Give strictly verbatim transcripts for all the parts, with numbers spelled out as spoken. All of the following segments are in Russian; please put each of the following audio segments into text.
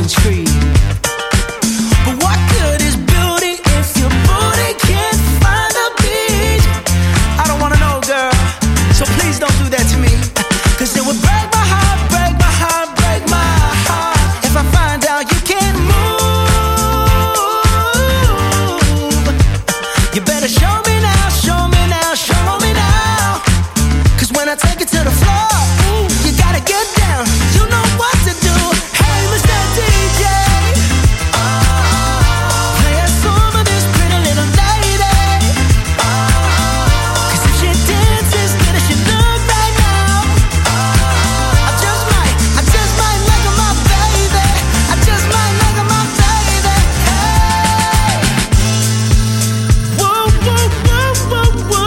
Orange Creed. But what good is beauty if your booty can't find a beat? I don't wanna know, girl, so please don't do that to me. Cause it would break my heart, break my heart, break my heart if I find out you can't move. You better show me now, show me now, show me now. Cause when I take it to the floor, ooh, you gotta get down. You know what to do. Hey, Mister D J, play a song for this pretty little lady. Cause if she dances good as she look right now, I just might, I just might make her my baby. I just might make her my baby. Hey, whoa, whoa, whoa, whoa, whoa.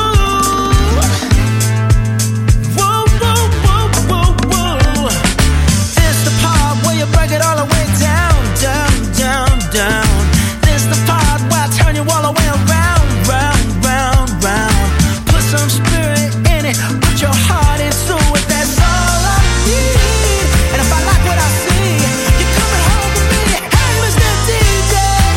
Whoa, whoa, whoa, whoa, whoa. This the part where you break it all the way down, down, down, down. This the part where I turn you all the way around, round, round, round. Put some spirit in it, put your heart into it. That's all I need. And if I like what I see, you're coming home with me. Hey, Mister D J,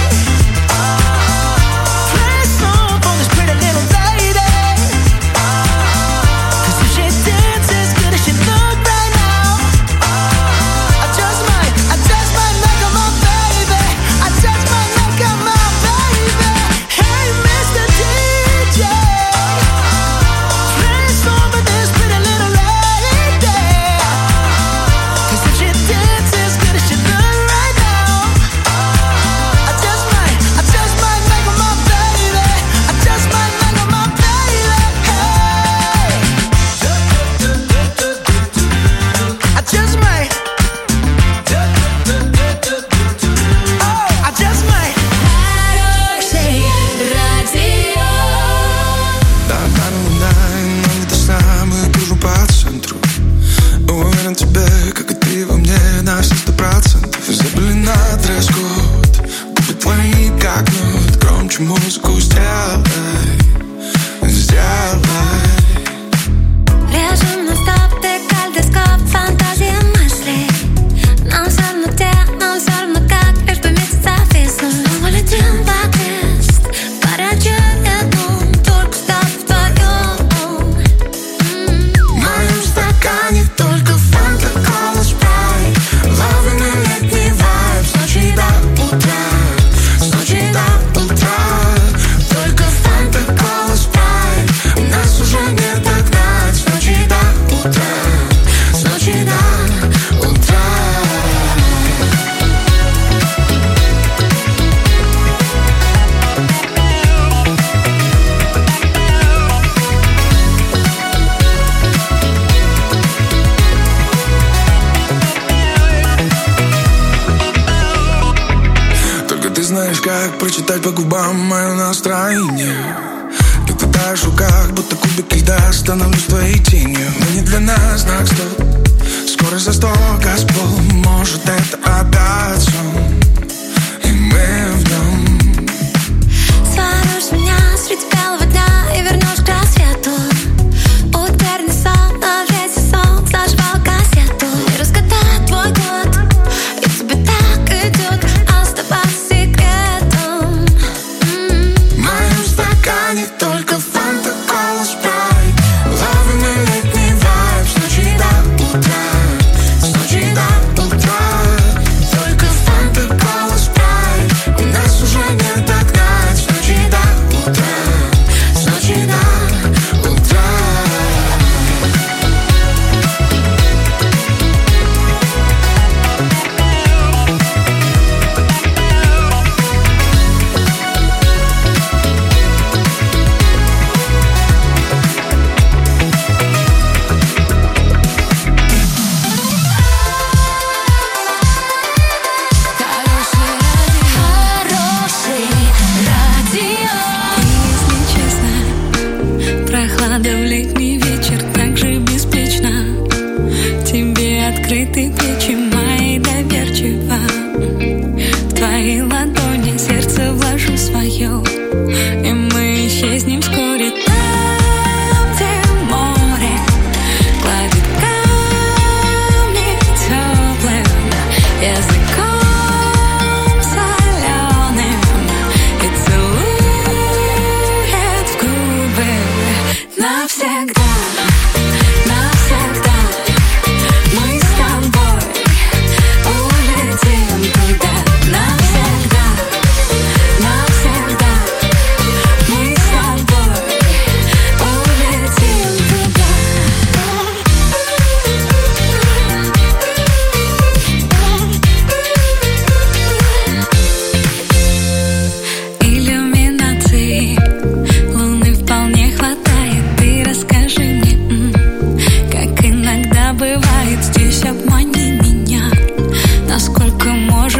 play a song for this pretty little lady. Cause if she dances good as she look right now, I just might, I just might make her my baby. I just might make her my baby. Hey, Mister D J, play a song for this pretty little lady. Cause if she dances good as she look right now, I just might, I just might make her my baby. I just might make her my baby. Hey, I just might. Oh, I just might. Хороший радио. Да, наверное, но это самое кружу по центру. Уверен тебе, как и ты во мне, на все сто процентов. Забыли на дресс-код, губы твои как нот. Громче музыку сделай, сделай. Режем на стоп, ты калейдоскоп, фантазия мыслей. Нам все равно где, нам все равно как, лишь бы месяца виснуть. Снова летим в окрест, парочетом, только стоп вдвоем. В моем стакане только фанта, кола, спрайт. Ловим летний вайб с ночи до утра, с ночи до утра. Только фанта, кола, спрайт. Нас уже не догнать с ночи до утра, с ночи до утра. Только ты знаешь, как прочитать по губам мое настроение. Ты пытаешь в руках, будто кубики льда. Становлюсь твоей тенью, но не для нас знак стоп. Скоро за сто Газпол, может это опять сон, и мы в нем. Сворушь меня среди белого дня и вернешь к рассвету. Утренний сон, на весь сезон зажигал кассету. Не разгадать твой код, и тебе так идет оставаться секретом. В моем стакане только фанта, кола, спрайт. Ловим летний вайб с ночи до утра, с ночи до утра. Только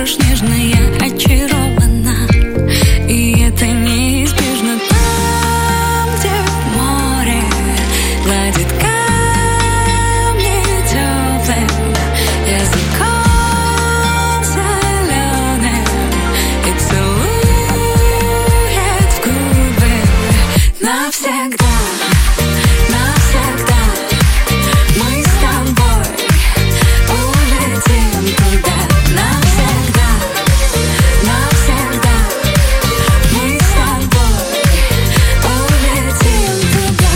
ложь, нежно я очарована, и это неизбежно. Там, где море гладит камни теплым языком соленым и целует в губы навсегда, навсегда. Мы с тобой улетим туда навсегда, навсегда. Мы с тобой улетим туда.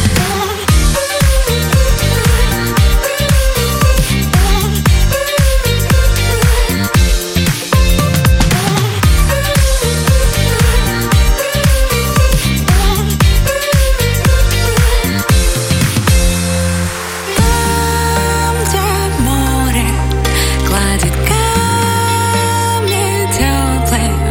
Там, где море гладит камни теплым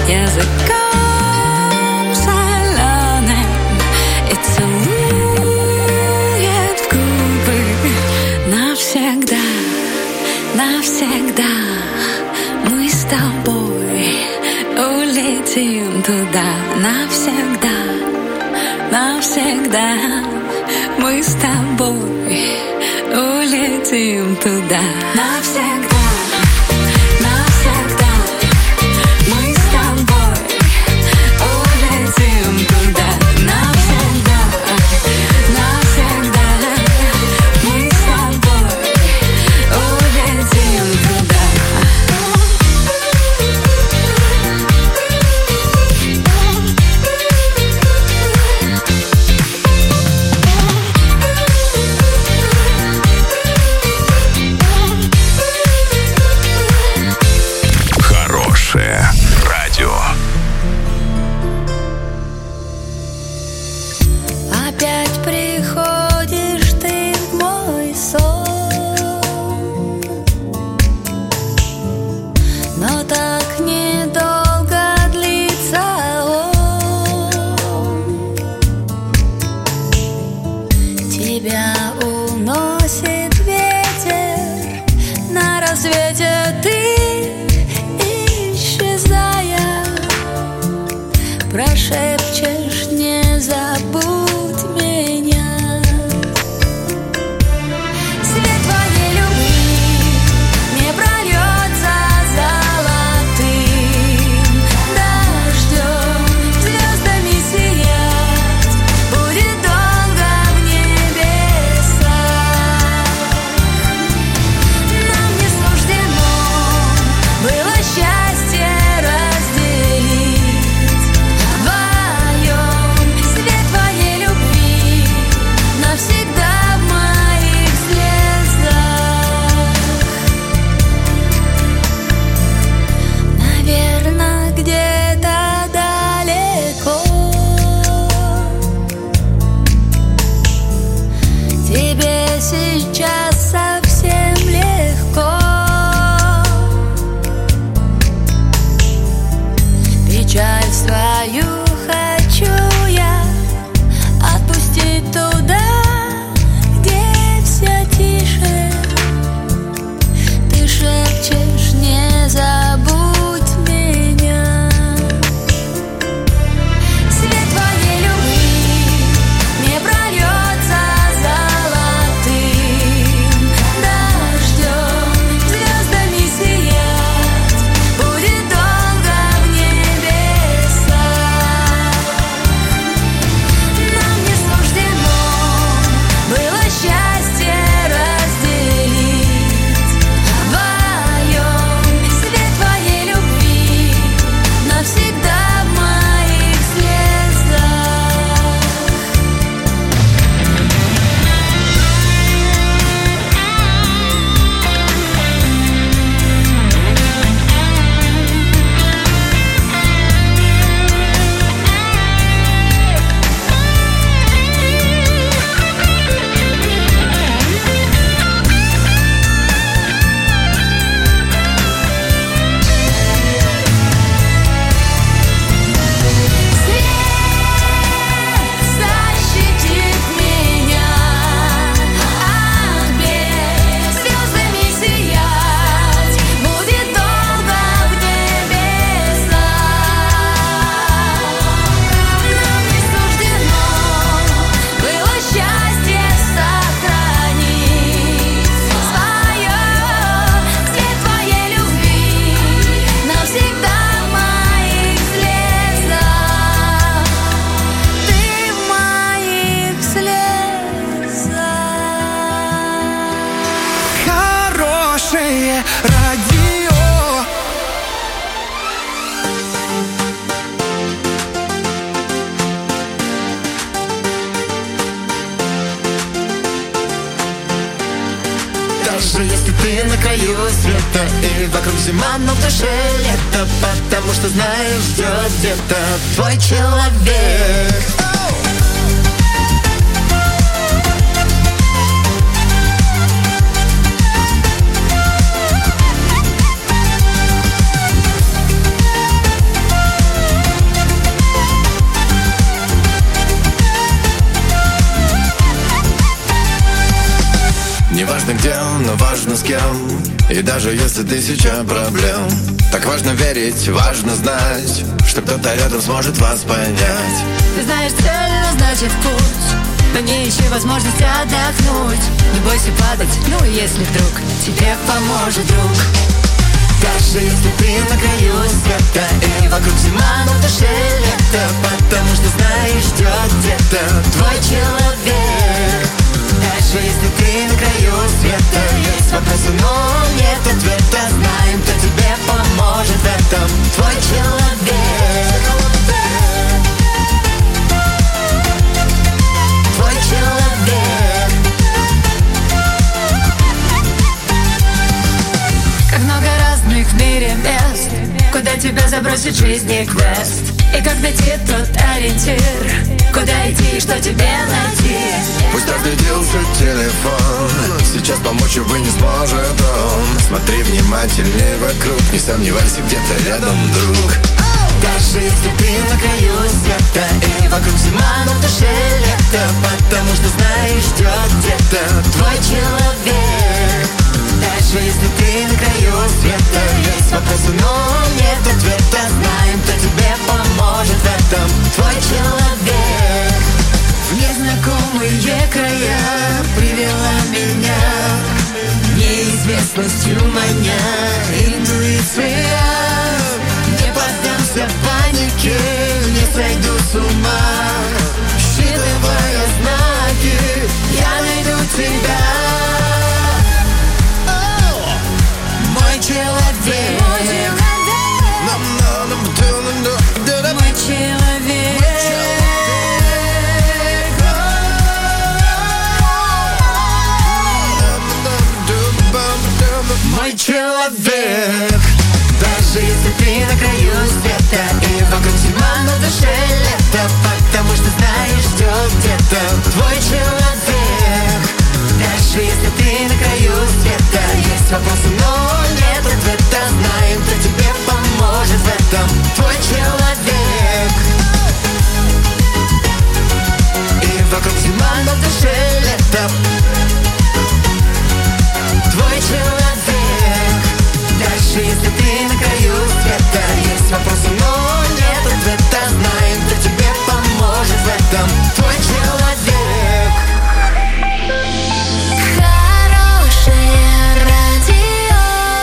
языком соленым и целует в губы навсегда, навсегда. Мы с тобой улетим туда навсегда, навсегда. Мы с тобой улетим туда навсегда, навсегда. Мы с тобой улетим туда навсегда, навсегда. Мы с тобой улетим туда. на краю света, и вокруг зима, но в душе лето, потому что знаешь, ждет где-то твой человек. Неважно где, но важно с кем. И даже если тысяча проблем, так важно верить, важно знать, что кто-то рядом сможет вас понять. Ты знаешь цель, назначив путь, на ней ищи возможность отдохнуть. Не бойся падать, ну если вдруг тебе поможет друг. Даже если ты на краю света, и вокруг зима, но в душе лето, потому что знаешь, ждет где-то твой человек. Даже если ты на краю света, есть вопросы, но нет ответа, знаем, кто тебе поможет в этом, твой человек. Твой человек. Как много разных в мире мест, куда тебя забросит в жизни квест. И как найти тот ориентир, куда идти, что тебе найти. Пусть разрядился телефон, сейчас помочь, увы, не сможет он. Смотри внимательнее вокруг, не сомневайся, где-то рядом друг. Даже если ты на краю света, и вокруг зима, но в душе лето, потому что знаешь, ждет где-то твой человек. Даже если ты на краю света, есть вопросы, но нет ответа, знаем, кто тебе поможет в этом, твой человек. В незнакомые края привела меня неизвестностью маня. Интуиция, не поддамся панике, не сойду с ума. Считывая знаки, я найду тебя. Мой человек. Мой человек. Мой человек. Мой человек. Даже если ты на краю света, и вокруг зима, но в душе лето, потому что знаешь, ждет где-то твой человек. Даже если ты на краю света, есть вопросы, но нет ответа, знаем, кто тебе поможет в этом, твой человек. И вокруг зима, но в душе лето, твой человек. Даже если ты на краю света, есть вопросы, но нет ответа, знаем, кто тебе поможет в этом, твой человек. Хорошее радио.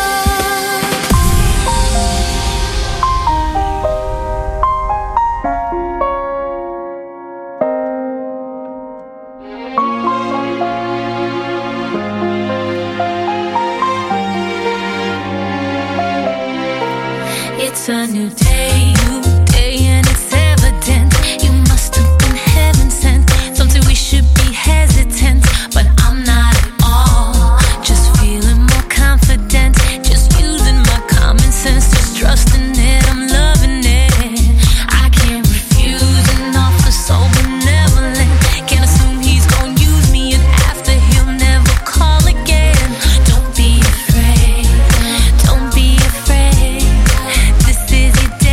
It's a new day, new day, and it's evident you must have been heaven sent. Some say we should be hesitant, but I'm not at all. Just feeling more confident, just using my common sense, just trusting it, I'm loving it. I can't refuse an offer so benevolent. Can't assume he's gonna use me, and after he'll never call again. Don't be afraid, don't be afraid. This is your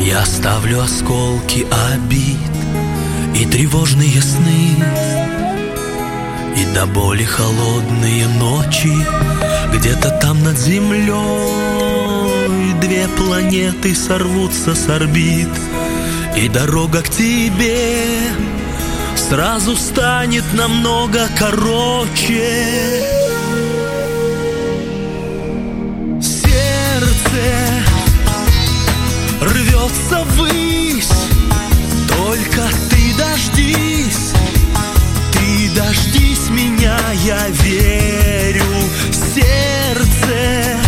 Я оставлю осколки обид и тревожные сны, и до боли холодные ночи. Где-то там над землей две планеты сорвутся с орбит, и дорога к тебе сразу станет намного короче. Сердце рвется ввысь, только ты дождись, ты дождись меня, я верю. Сердце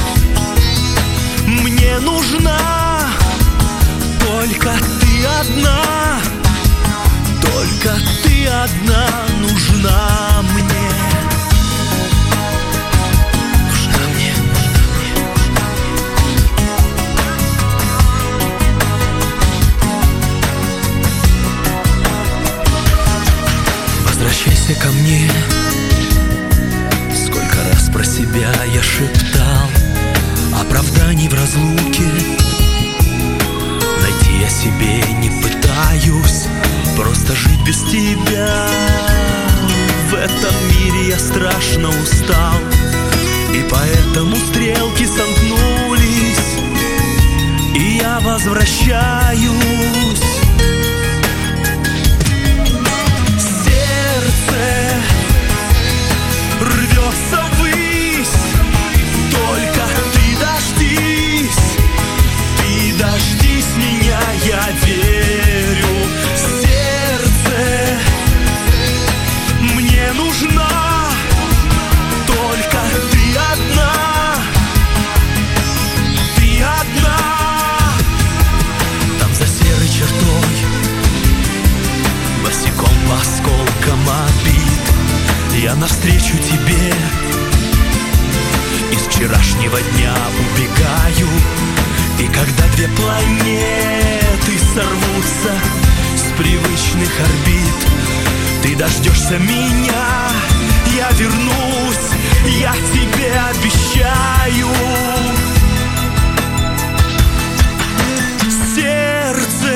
мне нужна, только ты одна, только ты одна нужна мне. Нужна мне, нужна мне. Возвращайся ко мне. Сколько раз про себя я шептал оправданий в разлуке. Найти я себе не пытаюсь, просто жить без тебя. В этом мире я страшно устал, и поэтому стрелки сомкнулись, и я возвращаюсь. Сердце рвется ввысь, только ты дождись, ты дождись меня, я верю. Сердце мне нужна, только ты одна, ты одна. Там за серой чертой, босиком по осколкам обид, я навстречу тебе из вчерашнего дня убегаю. И когда две планеты сорвутся с привычных орбит, ты дождешься меня, я вернусь, я тебе обещаю. Сердце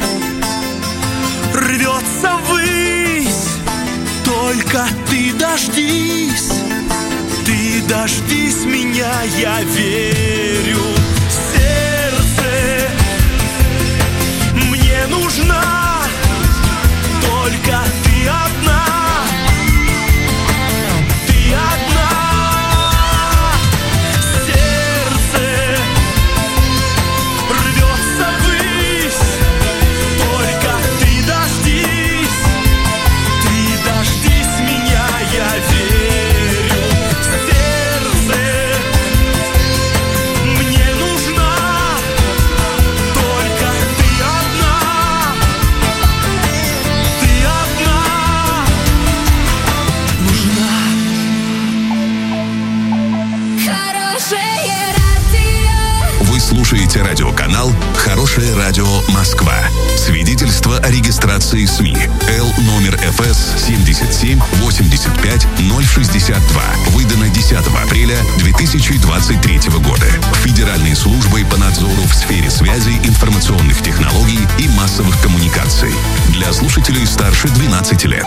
рвется ввысь, только ты дождись, ты дождись меня, я верю. Сердце мне нужна, только ты одна, ты одна. Сердце рвется ввысь, только ты дождись, ты дождись меня, я верю. Сердце мне нужна, только ты одна, ты одна нужна. Хорошее радио. Вы слушаете радиоканал «Хорошее радио Москва». Свидетельство о регистрации СМИ Л номер эф эс семьдесят семь восемьдесят пять ноль шестьдесят два. Выдано десятого апреля две тысячи двадцать третьего года Федеральной службой по надзору в сфере связи, информационных технологий и массовых коммуникаций. Для слушателей старше двенадцати лет.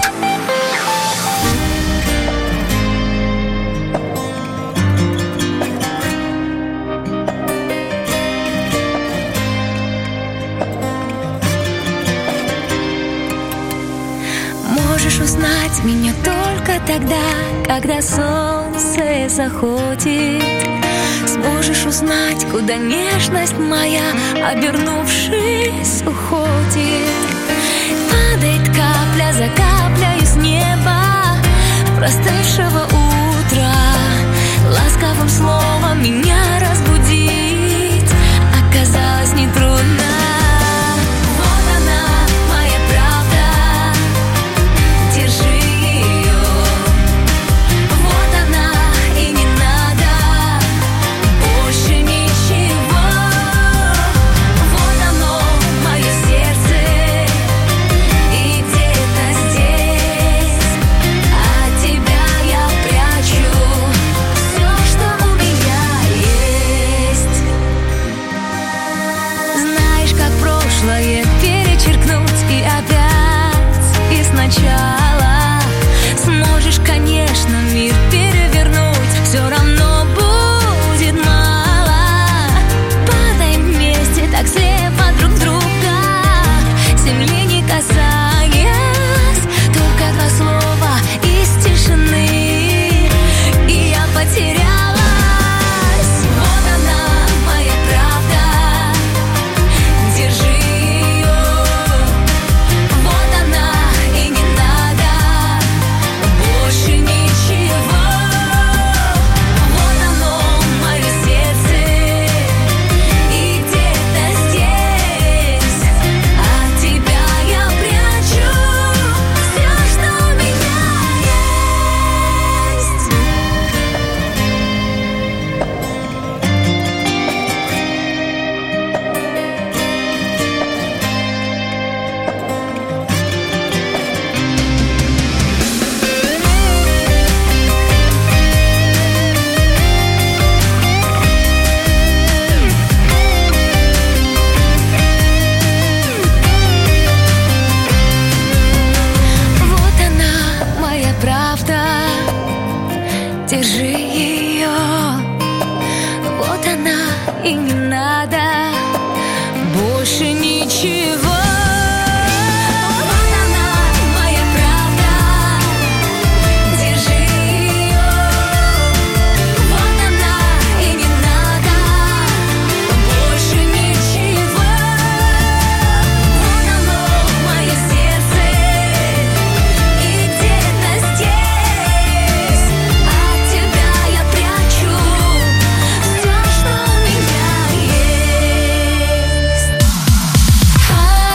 Можешь узнать меня только тогда, когда солнце заходит. Сможешь узнать, куда нежность моя, обернувшись, уходит. Падает капля за каплей с неба простывшего утра. Ласковым словом меня разбудить оказалось нетрудно. Вот она, моя правда, держи ее. Вот она, и не надо больше ничего. Вот оно, мое сердце, и где-то здесь от тебя я прячу все, что у меня есть. прошлое перечеркнуть и опять и сначала. Сможешь, конечно, мир перевернуть, все равно будет мало. Падаем вместе, так слепо друг друга, земли не касаясь, только два слова из тишины, и я потерялась. Вот она, моя правда, держи ее. Вот она, и не надо больше ничего. Вот оно, мое сердце, и где-то здесь от тебя я прячу все, что у меня есть. Вот она, моя правда, держи ее. Вот она, и не надо больше ничего. Вот она, моя правда, держи ее. Вот она, и не надо больше ничего. Вот оно, мое сердце, и где-то здесь от тебя я прячу все, что у меня есть.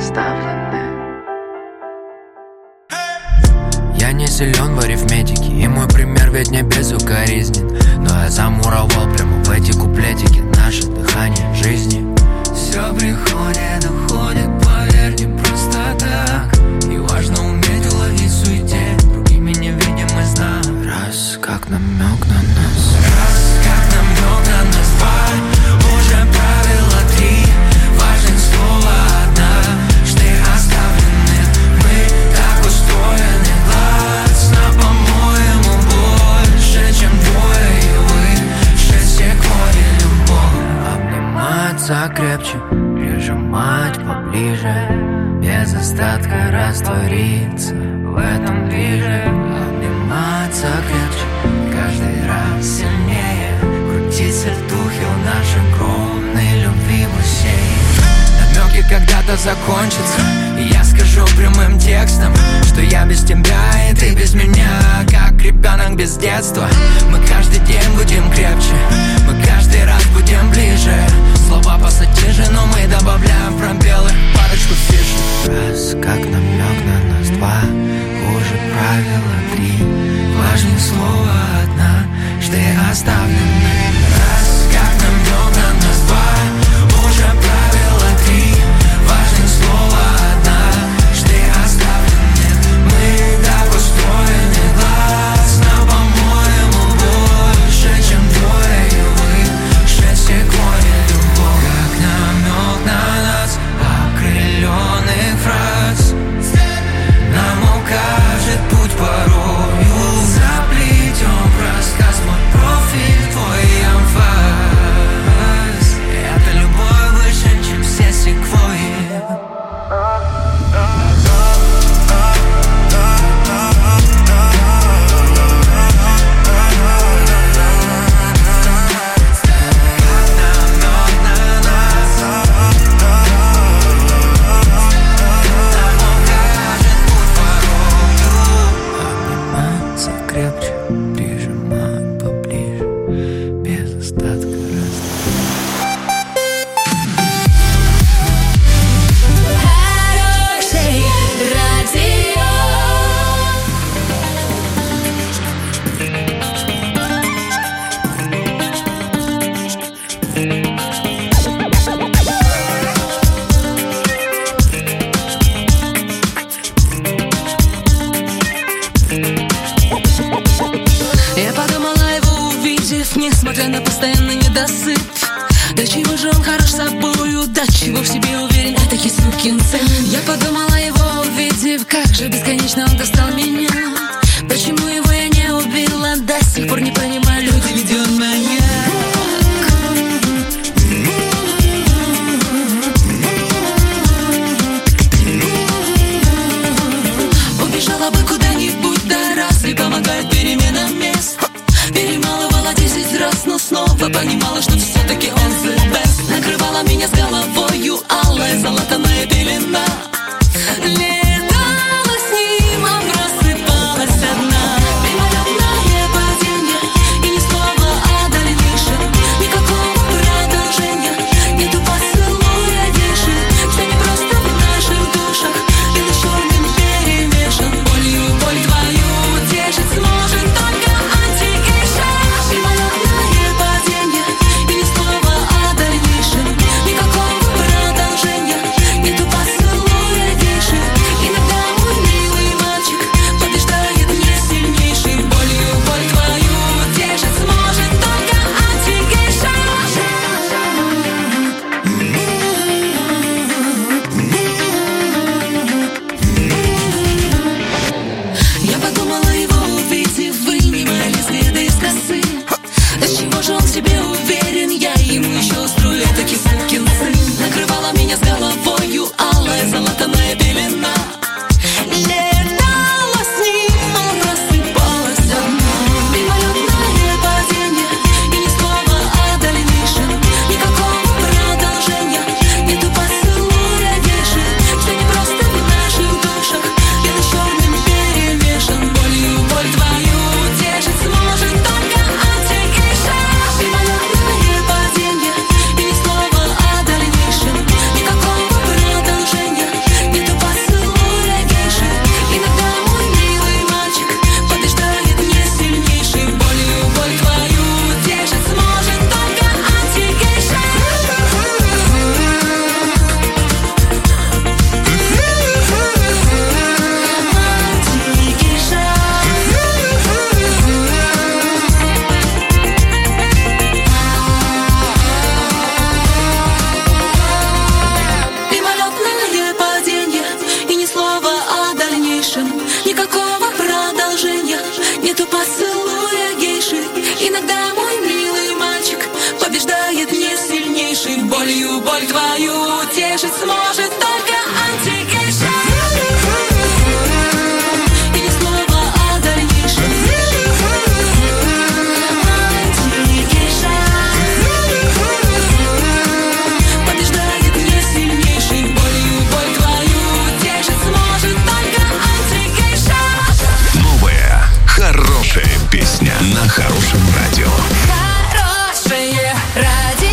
оставлены. Я не силен в арифметике, и мой пример ведь не безукоризнен. Но я замуровал прямо в эти куплетики наше дыхание жизни. Все приходит, уходит, поверь, не просто так. И важно уметь уловить в суете другими невидимый знак. Раз, как намек на нас. Раз, как намек на нас. Два, уже правило три. Важен слово однажды оставлены. Мы так устроены. Глазно, по-моему, больше, чем двое. И выше секвойи любовь. Обниматься крепче, прижимать поближе, без остатка раствориться в этом движе. Обниматься крепче, каждый раз сильнее, крутиться в духе у нашей огромной любви в бассейне. Намеки когда-то закончатся, и я скажу прямым текстом, что я без тебя и ты без меня, как ребенок без детства. Мы каждый день будем крепче, мы каждый раз будем ближе. Слова пассатижи, но мы добавляем пробелы, парочку фишек. Раз, как намек на нас. Два, хуже правила. Три, важнее слово однажды оставлены. Раз, как намек на нас. Два, уже правило. Три, важнее слово однажды оставлены. Мы так устроены. Глазно, по-моему, больше, чем двое. И выше секвойи любовь. Как намек на нас, окрыленных фраз нам укажет путь порою. Заплетем в рассказ мой профиль, твой эмфаз. Это любовь выше, чем все секвойи. Крепче, прижимать поближе, без остатка Хороший радио. Я подумала его увидев, несмотря на постоянный недосып. Да чего же он хорош собою, да чего в себе уверен, этакий сукин сын. Я подумала его увидев, как же бесконечно он достал меня. Почему его я не убила, до сих пор не понимаю, люди, ведь он маньяк. Убежала бы куда-нибудь, да разве помогает перемена мест? Перемалывала десять раз, но снова понимала, что все-таки он the best. Накрывала меня с головою алая золотаная пелена. Летала с ним, а просыпалась одна. Мимолетное падение, и ни слова о дальнейшем. Никакого продолжения, нету поцелуя выше. Все не просто в наших душах, белый с черным перемешан. Болью боль твою утешить сможет только антигейша. Мимолетное падение, и ни слова о дальнейшем. Никакого продолжения, нету поцелуя. нету поцелуя гейши. Иногда мой милый мальчик побеждает не сильнейший. Болью боль твою утешить сможет только антигейша. И ни слова о дальнейшем. Антигейша побеждает не сильнейший. Болью боль твою утешить сможет только антигейша. Новая хорошая песня на Хорошем радио. Хорошее радио.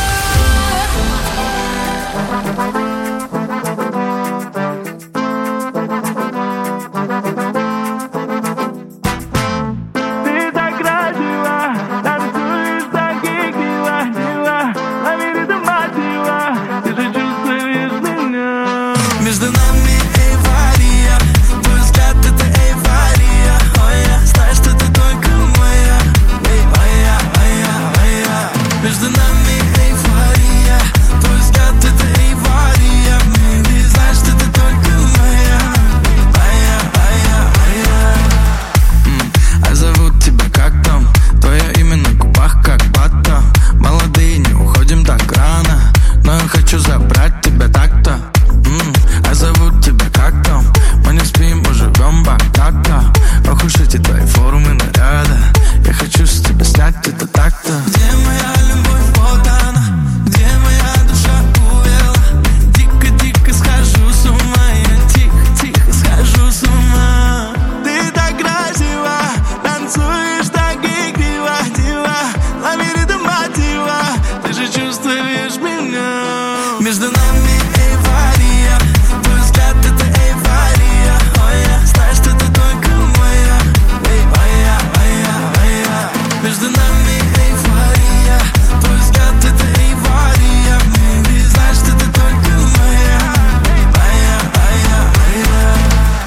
Ты так красива, танцуешь такие дива, дива. Лови ритм мотива, ты же чувствуешь меня. Между нами эйфория, твой взгляд это эйфория. Ой, я знаю, что ты только моя. Эй, моя, моя, моя. Между нами эйфория, твой взгляд это эйфория. Ты знаешь, что ты только моя. Моя, моя, моя. М, А зовут тебя как там? Твое имя на губах как батон. Молодые, не уходим так рано, но я хочу забрать тебя так-то. М, А зовут тебя как там? Мы не спим, мы живем бак-так-то. Ох уж эти твои формы наряда, я хочу с тебя снять это так-то. Где моя любовь, вот она, где моя душа увела. Дико-дико схожу с ума, я тихо-тихо схожу с ума. Ты так красива, танцуешь так игриво, дива. Лови ритм мотива, ты же чувствуешь меня. Между нами эйфория, твой взгляд это эйфория. Ой, я знаю, что ты только моя. Эй, моя, моя, моя. Между нами эйфория, твой взгляд это эйфория. Ты знаешь, что ты только моя. Моя, моя, моя.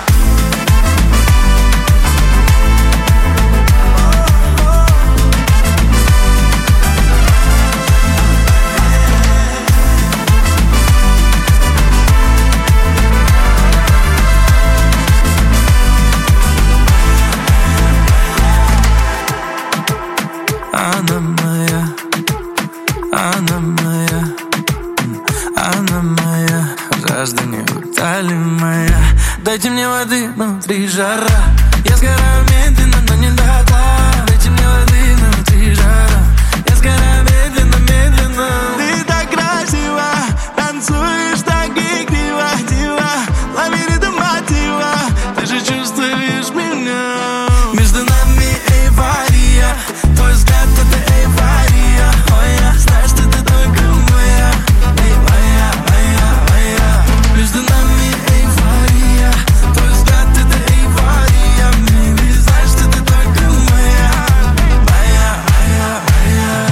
Она моя, она моя, м, она моя, жажда неутолимая. Дайте мне воды, внутри жара. Я сгораю медленно, но не дотла. Дайте мне воды, внутри жара. Я сгораю медленно, медленно. Ты так красива, танцуешь так игриво, дива. Лови ритм мотива, ты же чувствуешь меня. Между нами эйфория, твой взгляд это эйфория. Ой, я знаю, что ты только моя. Эй, моя, моя, моя. Между нами эйфория, твой взгляд это эйфория. Ты знаешь, что ты только моя. Моя, моя, моя.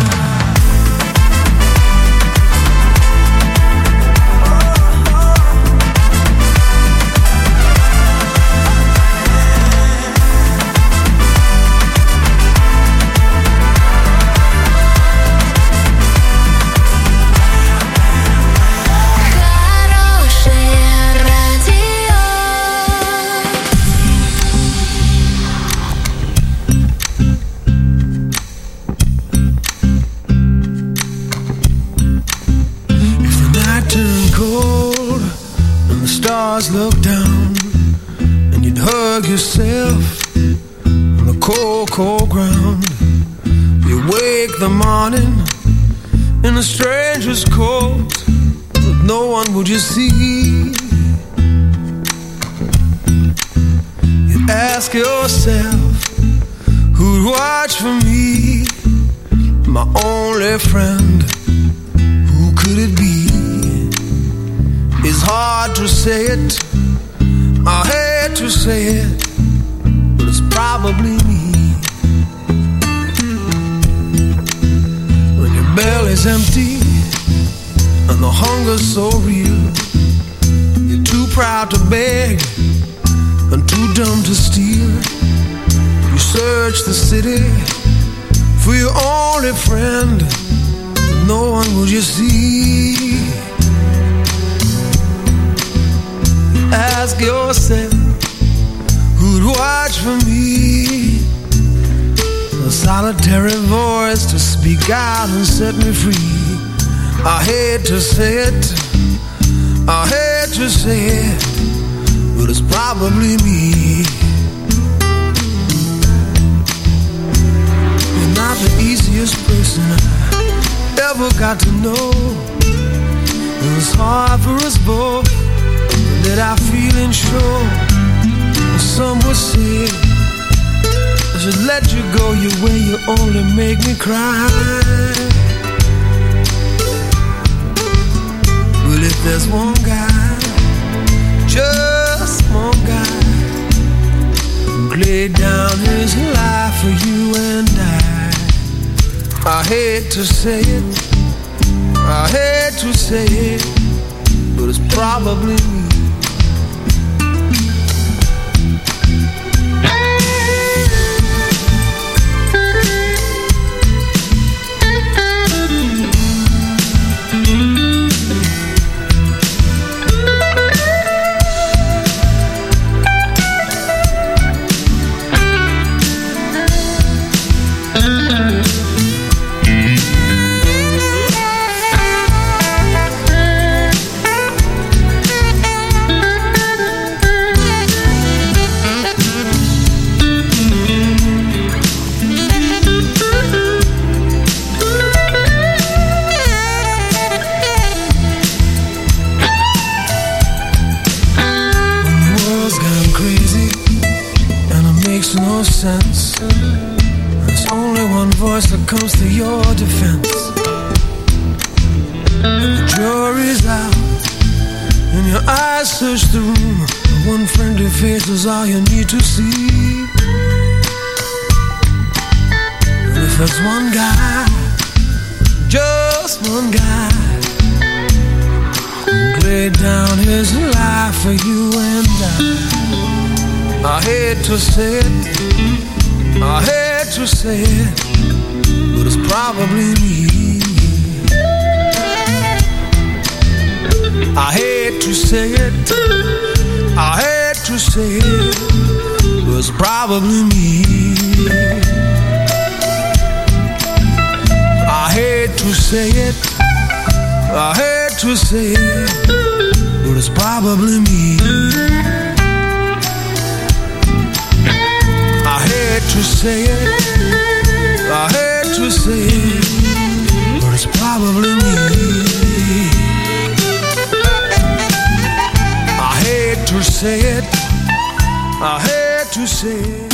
Хорошее радио. If the night turned cold and the stars looked down, and you'd hug yourself on the cold, cold ground, you wake the morning in a stranger's coat, but no one would you see. You ask yourself, who'd watch for me, my only friend? Who could it be? It's hard to say it, I hate to say it, but it's probably me. When your belly's empty and the hunger's so real, you're too proud to beg and too dumb to steal. You search the city for your only friend, but no one will you see. Ask yourself, who'd watch for me, solitary voice to speak out and set me free. I hate to say it, I hate to say it, but it's probably me. You're not the easiest person I ever got to know. It was hard for us both to let our feelings show. And some would say I should let you go your way, you only make me cry. Well, if there's one guy, just one guy, who laid down his life for you and I, I hate to say it, I hate to say it, but it's probably me. There's only one voice that comes to your defense. And the jury's out, and your eyes search the room. One friendly face is all you need to see. And if there's one guy, just one guy, who laid down his life for you and I, I hate to say it, I hate to say it, but it's probably me. I hate to say it, I hate to say it, but it's probably me. I hate to say it, I hate to say it, but it's probably me. I hate to say it, I hate to say it, but it's probably me. I hate to say it, I hate to say it.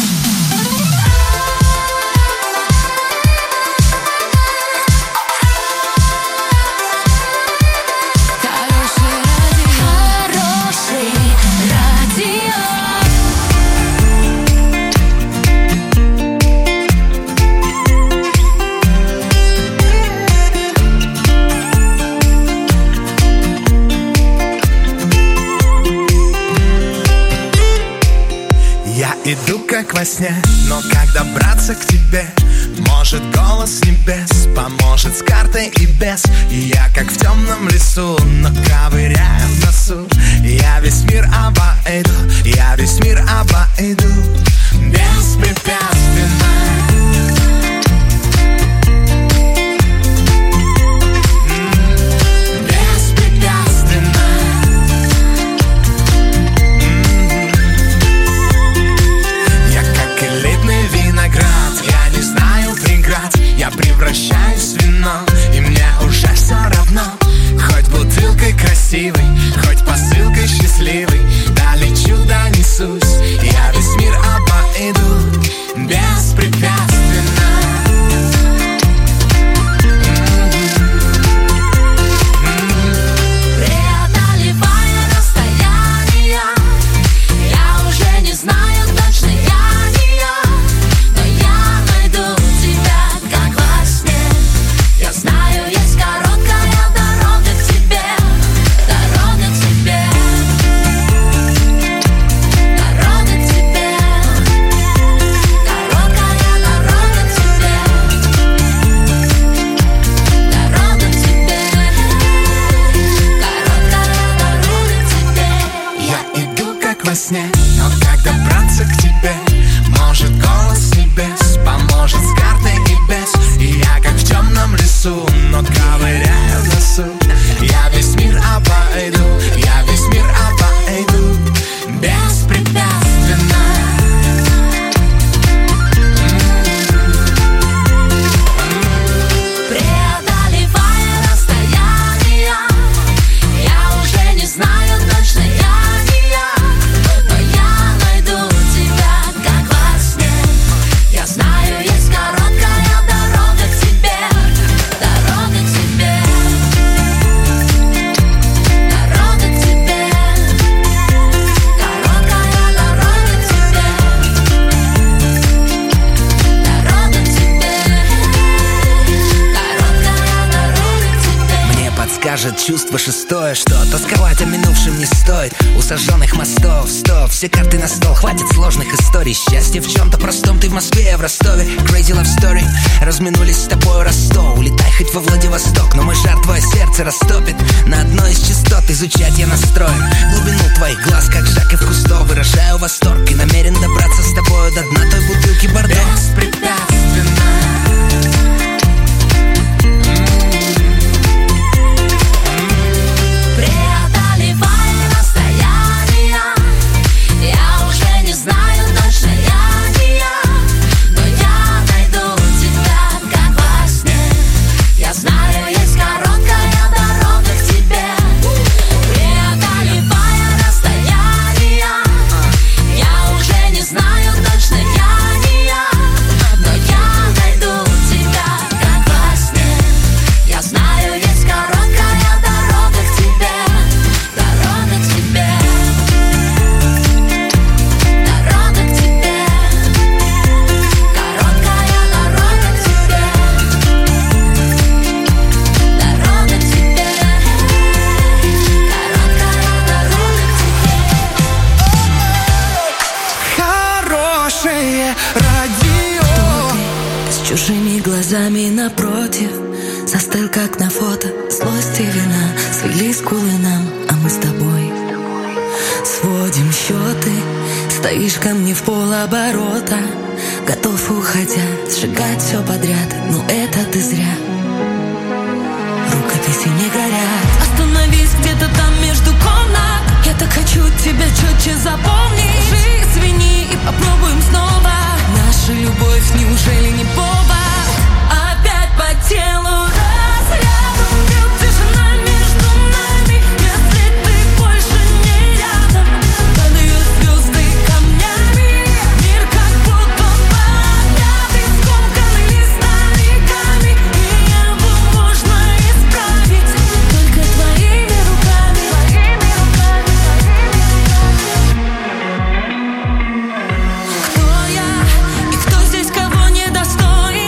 Иду как во сне, но как добраться к тебе? Может, голос небес поможет с картой и без. И я как в темном лесу, но ковыряю в носу. Я весь мир обойду, я весь мир обойду беспрепятственно. Я превращаюсь в вино, и мне уже все равно. Хоть бутылкой красивой, хоть посылкой счастливой, да лечу, да несусь, я весь мир обойду беспрепятственно. Преодолевая расстояние, я уже не знаю точно, я не я, но я найду тебя. Я знаю, есть короткая дорога к тебе, дорога к тебе, дорога к тебе, короткая дорога к тебе, дорога к тебе, короткая дорога к тебе. Я иду как во сне, но как добраться к тебе? Может, голос с небес поможет с картой и без. И я как в темном лесу, но ковыряю в носу. Я весь мир обойду, я весь мир обойду беспрепятственно. Преодолевая расстояния, я уже не знаю точно, я не я, но я найду тебя, как во сне. Я знаю, есть короткая дорога к тебе, дорога к тебе, дорога к тебе, короткая дорога к тебе, дорога к тебе, короткая дорога к тебе. Мне подскажет чувство шестое, что тосковать о минувшем не стоит. У сожженных мостов, стоп, все карты на стол, хватит сложных историй. Счастье в чем-то простом, ты в Москве, я в Ростове. Crazy love story, разминулись с тобой раз сто. Улетай хоть во Владивосток, но мой жар твое сердце растопит. На одной из частот изучать я настроен. Глубину твоих глаз, как Жаков Кусто, выражаю восторг и намерен добраться с тобою до дна той бутылки Бордо. Беспрепятственно. Преодолевая расстояния, я уже не знаю точно, я не я, но я найду тебя, как во сне. Я знаю, есть короткая дорога к тебе. Преодолевая расстояния, я уже не знаю точно, я не я, но я найду тебя, как во сне. Я знаю, есть короткая дорога к тебе, дорога к тебе, дорога к тебе, короткая дорога к тебе, дорога к тебе, короткая дорога к тебе. Хорошее радио. С чужими глазами напротив застыл, как на фото. Злость и вина свели скулы нам, а мы с тобой сводим счеты. Стоишь ко мне в полоборота, готов, уходя, сжигать все подряд. Но это ты зря, рукописи не горят. Остановись где-то там между комнат. Я так хочу тебя четче запомнить. Скажи, извини и попробуем снова. Наша любовь неужели не повод? Опять по телу разрядом бьет тишина между нами. Если ты больше не рядом, падают звезды камнями. Мир как будто поднятый, скомканный листовиками. И его можно исправить только твоими руками, твоими руками, твоими руками. Кто я и кто здесь кого недостоин?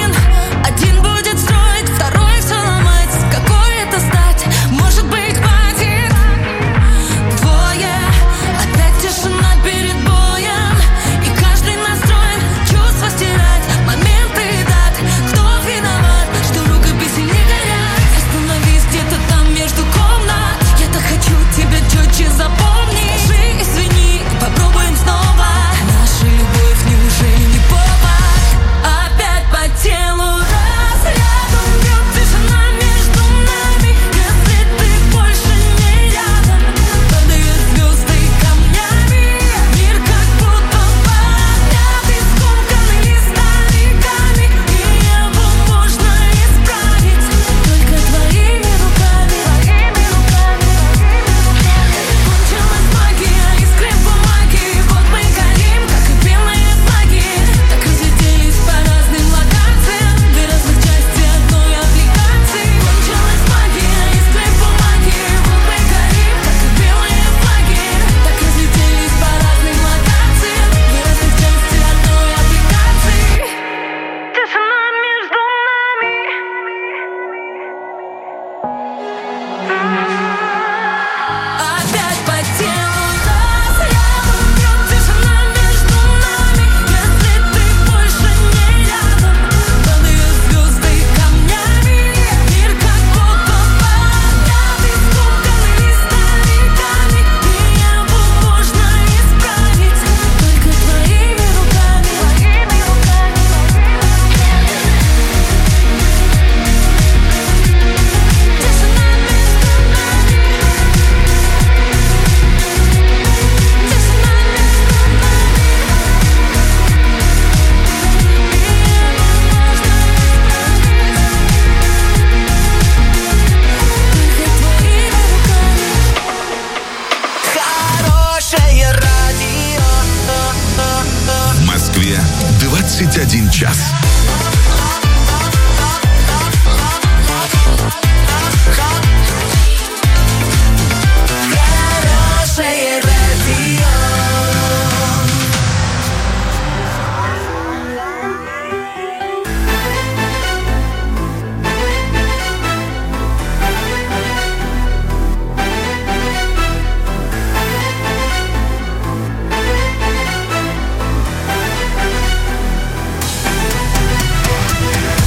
Москве двадцать один час.